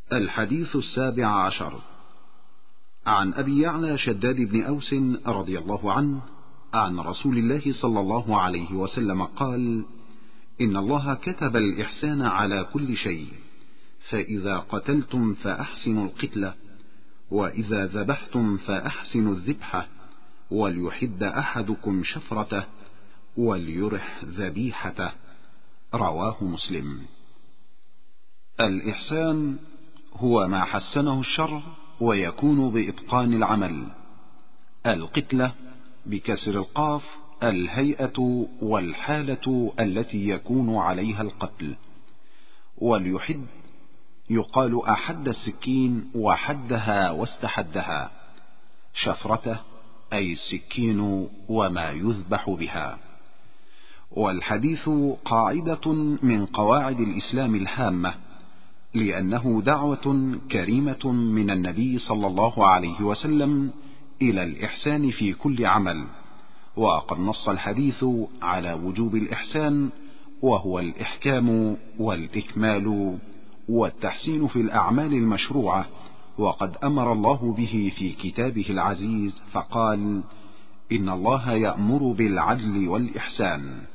الحديث 17 عن أبي يعلى شداد بن أوس رضي الله عنه عن رسول الله صلى الله عليه وسلم قال: إن الله كتب الإحسان على كل شيء، فإذا قتلتم فأحسنوا القتلة، وإذا ذبحتم فأحسنوا الذبحة، وليحد أحدكم شفرته، وليرح ذبيحته. رواه مسلم. الإحسان هو ما حسنه الشرع ويكون بإتقان العمل. القتلة بكسر القاف الهيئة والحالة التي يكون عليها القتل. واليحد يقال أحد السكين وحدها واستحدها. شفرته أي السكين وما يذبح بها. والحديث قاعدة من قواعد الإسلام الهامة، لأنه دعوة كريمة من النبي صلى الله عليه وسلم إلى الإحسان في كل عمل. وقد نص الحديث على وجوب الإحسان، وهو الإحكام والإكمال والتحسين في الأعمال المشروعة. وقد أمر الله به في كتابه العزيز فقال: إن الله يأمر بالعدل والإحسان.